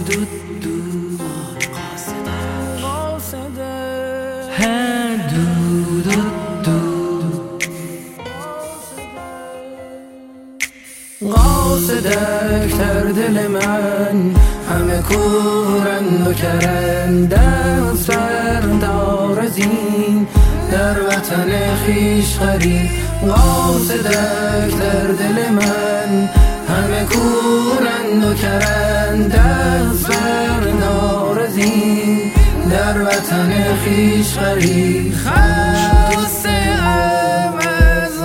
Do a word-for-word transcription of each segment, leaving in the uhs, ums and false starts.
قاصدک در دل من همه کورند و کرند، دست بردار از این در وطن خویش غریب. قاصدک در دل من همه کورند و کرند، دست بردار از این در وطن خویش غریب. خسته ام از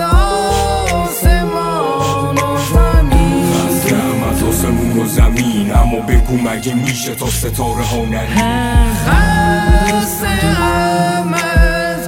آسمان و زمین، خسته ام از آسمون و زمین، اما بگو مگه میشه تا ستاره ها نریم؟ خسته ام از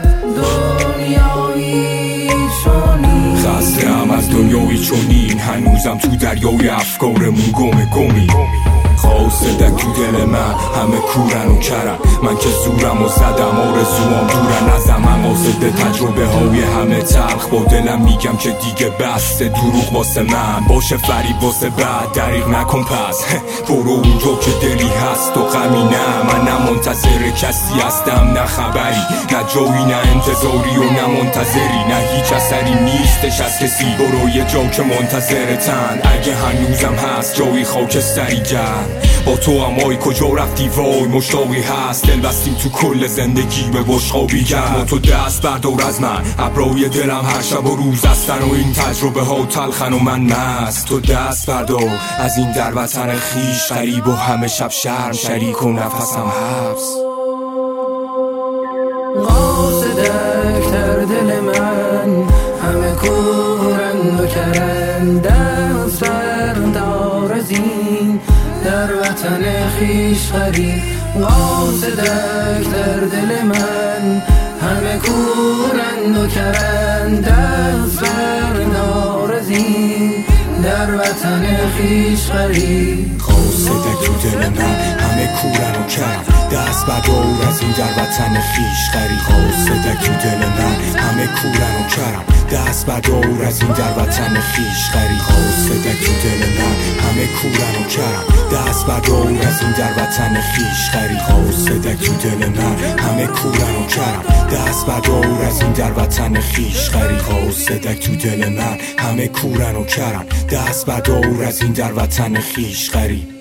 دنیایی چنین، خسته ام از دنیایی چنین، هنوزم تو دریای افکارمون گم گمی. قاصدک تو دل من همه کورن و کرن، من که زورم و زدم آرزوام دورن ازم. من قاصد تجربه های همه تلخ، با دلم میگم که دیگه بسته دروغ واسه من باشه، فریب واسه بعد دریغ نکن پس. برو اونجا که دلی هست و غمی نه، من نه منتظر کسی هستم نه خبری، نه جایی نه انتظاری و نه منتظری، نه هیچ اثری نیستش از کسی. برو یه جا که منتظرتن، اگه هنوزم هست جایی خاکستری جن. با تو هم آی کجا رفتی وای مشتاقی هست، دل بستیم تو کل زندگی به بشقابی گرم. و تو دست بردار از من، ابرای دلم هر شب و روز هستن و این تجربه ها تلخن و من مست. تو دست بردار از این در وطن خویش غریب، و همه شب شرم شریک و نفسم حبس. قاصدک در دل من همه کورند و کرند، دست بردار از این در وطن خویش غریب. قاصدک در دل من همه کورند و کرند، دست بردار از این در وطن خویش غریب. قاصدک تو دل من همه کورن و کرن، دست بردار از این در وطن خویش غریب. قاصدک تو دل من همه کورن و کرن، دست بردار از این در وطن خویش غریب. قاصدک تو دل من همه کورن و کرن، دست بردار از این در وطن خویش غریب. قاصدک تو دل من همه کورن و کرن، دست بردار از این در وطن خویش غریب. قاصدک تو دل من همه کورن و کرن، دست بردار از این در وطن خویش غریب.